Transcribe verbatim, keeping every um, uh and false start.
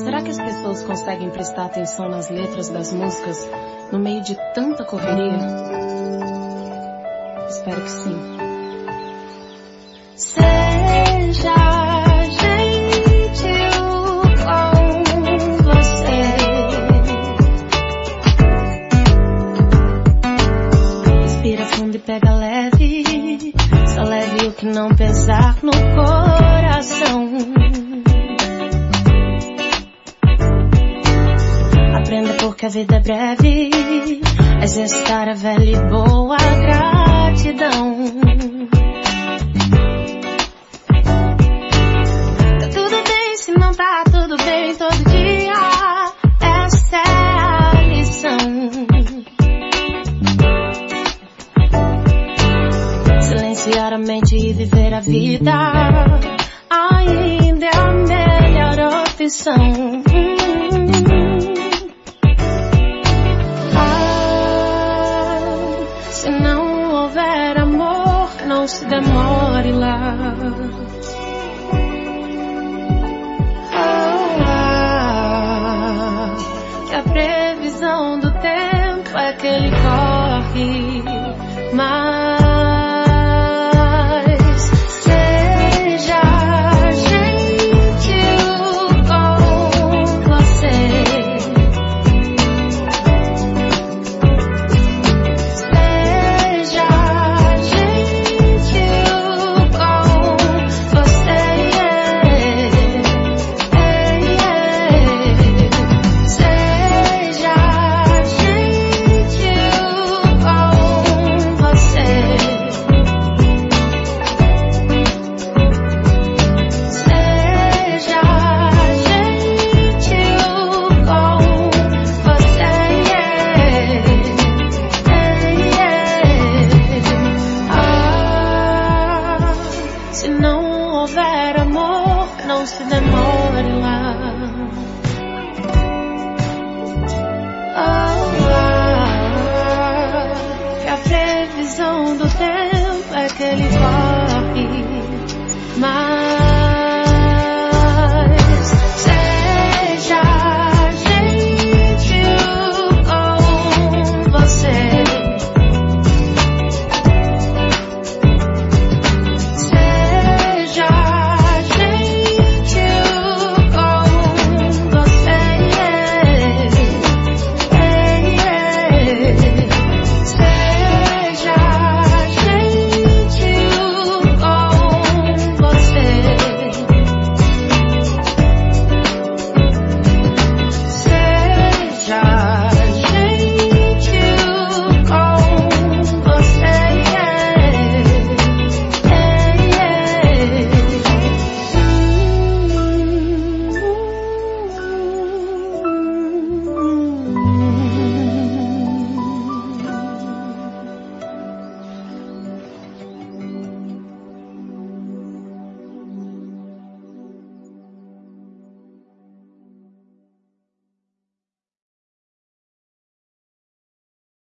Será que as pessoas conseguem prestar atenção nas letras das músicas no meio de tanta correria? Espero que sim. Seja gentil com você. Respira fundo e pega leve. Só leve o que não pesar no coração. Aprenda porque a vida é breve. Exercitar a velha e boa gratidão. Tá tudo bem se não tá tudo bem todo dia. Essa é a lição. Silenciar a mente e viver a vida ainda é a melhor opção. Se não houver amor, não se demore lá. Ah, que a previsão do tempo é que ele corre, mas seja gentil com você. Se não houver amor, não se demore lá. Oh, ah, que a previsão do tempo é que ele vai.